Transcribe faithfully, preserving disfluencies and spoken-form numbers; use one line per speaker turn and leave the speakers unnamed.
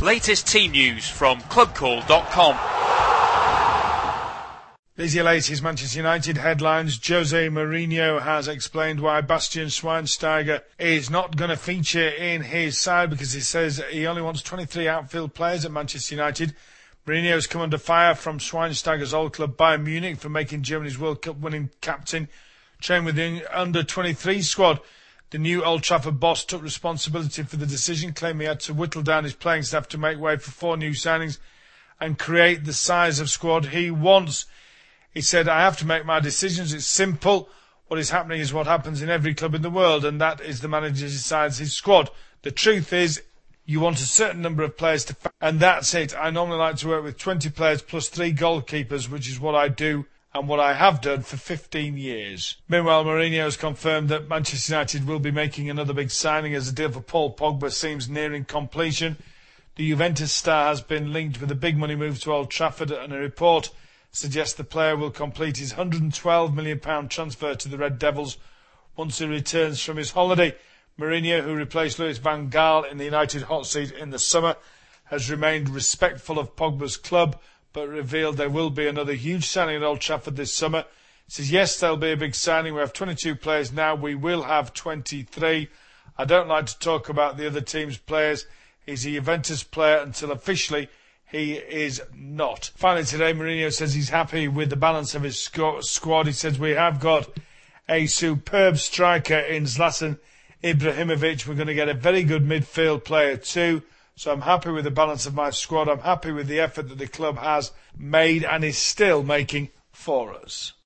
Latest team news from club call dot com.
These are your latest Manchester United headlines. Jose Mourinho has explained why Bastian Schweinsteiger is not going to feature in his side because he says he only wants twenty-three outfield players at Manchester United. Mourinho has come under fire from Schweinsteiger's old club Bayern Munich for making Germany's World Cup winning captain train with the under twenty-three squad. The new Old Trafford boss took responsibility for the decision, claiming he had to whittle down his playing staff to make way for four new signings and create the size of squad he wants. He said, I have to make my decisions. It's simple. What is happening is what happens in every club in the world, and that is the manager decides his squad. The truth is, you want a certain number of players to and that's it. I normally like to work with twenty players plus three goalkeepers, which is what I do and what I have done for fifteen years. Meanwhile, Mourinho has confirmed that Manchester United will be making another big signing as the deal for Paul Pogba seems nearing completion. The Juventus star has been linked with a big money move to Old Trafford, and a report suggests the player will complete his one hundred twelve million pounds transfer to the Red Devils once he returns from his holiday. Mourinho, who replaced Louis van Gaal in the United hot seat in the summer, has remained respectful of Pogba's club, but revealed there will be another huge signing at Old Trafford this summer. He says, yes, there'll be a big signing. We have twenty-two players now. We will have twenty-three. I don't like to talk about the other team's players. He's a Juventus player until officially he is not. Finally today, Mourinho says he's happy with the balance of his squad. He says, we have got a superb striker in Zlatan Ibrahimovic. We're going to get a very good midfield player too. So I'm happy with the balance of my squad. I'm happy with the effort that the club has made and is still making for us.